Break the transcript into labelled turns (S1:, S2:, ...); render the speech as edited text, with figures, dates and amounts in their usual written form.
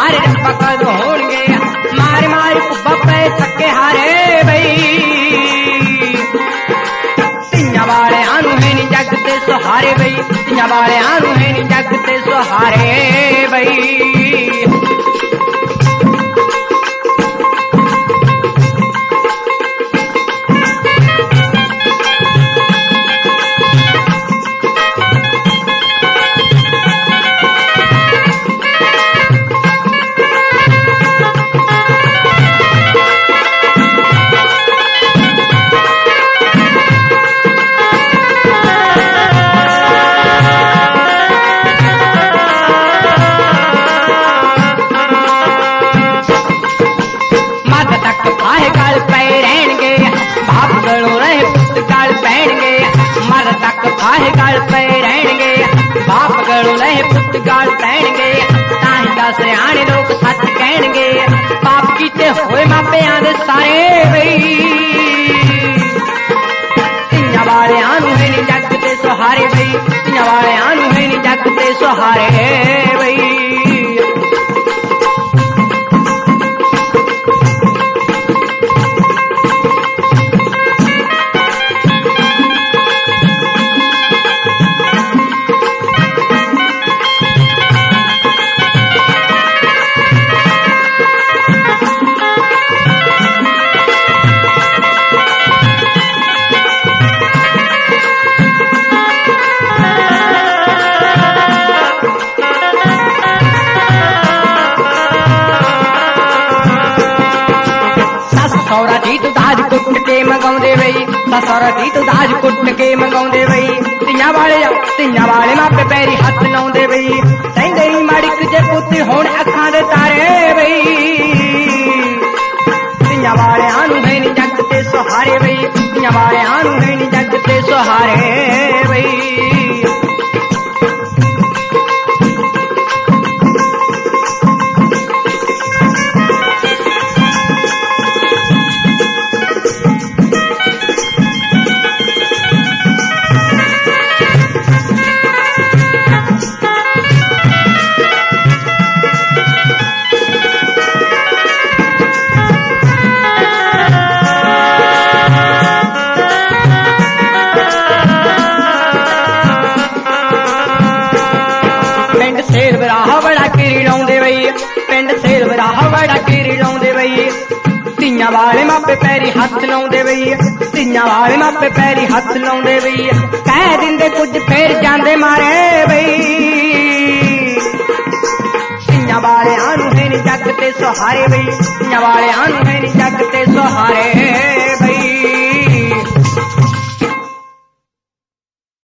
S1: हारे पकड़ होंगे मारे मारे बप्पे थके हारे बई तिया वाले आनू है नी जगते सहारे बई तिया वाले आनू है नी जगते सहारे बई आए गल पे रहणगे बाप गलो रहे पुत गल पैणगे ताही दा सियाणे लोग सच कहणगे पाप कीते होए मापियां दे सारे बई तिया वाले आनू है नी जग ते सहारे बई तिया वाले आनू है नी जग ते सहारे बई ससुरा जी तू दाज कुट के मंगाउंदे वई ससुरा जी तू दाज कुट के मंगाउंदे वई तिया वाले मापे पैरी हथ लाउंदे वई कहंदे माड़िक जे पुत होण अखां दे तारे वई तिया वाले आनू है नी जग ते सहारे वई तिया वाले आनू है नी जग ते सहारे वई सेल बराह बड़ा कीरी लाउंदे वई पिंड सेल बराह बड़ा कीरी लाउंदे वई तिया वाले मापे पैरी हथ लाउंदे वई तिया वाले मापे पैरी हथ लाउंदे वई कह दिंदे कुछ फिर जांदे मारे वई तिया वाले आनू है नी जग ते सहारे वई तिया वाले आनू है नी जग ते सहारे